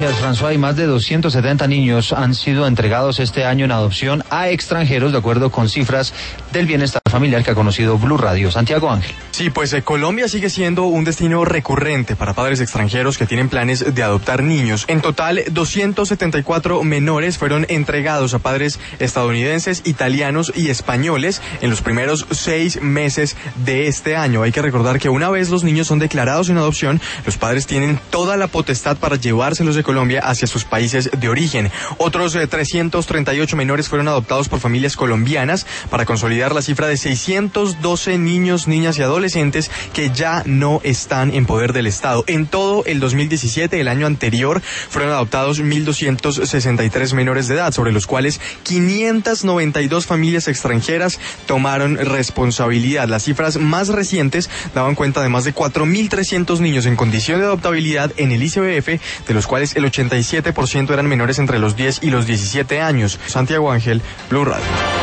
François, y más de 270 niños han sido entregados este año en adopción a extranjeros, de acuerdo con cifras del bienestar familiar que ha conocido Blue Radio. Santiago Ángel. Sí, pues Colombia sigue siendo un destino recurrente para padres extranjeros que tienen planes de adoptar niños. En total, 274 menores fueron entregados a padres estadounidenses, italianos y españoles en los primeros 6 meses de este año. Hay que recordar que una vez los niños son declarados en adopción, los padres tienen toda la potestad para llevárselos de Colombia hacia sus países de origen. Otros 338 menores fueron adoptados por familias colombianas para consolidar la cifra de 612 niños, niñas y adolescentes que ya no están en poder del Estado. En todo el 2017, el año anterior, fueron adoptados 1.263 menores de edad, sobre los cuales 592 familias extranjeras tomaron responsabilidad. Las cifras más recientes daban cuenta de más de 4.300 niños en condición de adoptabilidad en el ICBF, de los cuales el 87% eran menores entre los 10 y los 17 años. Santiago Ángel, Blue Radio.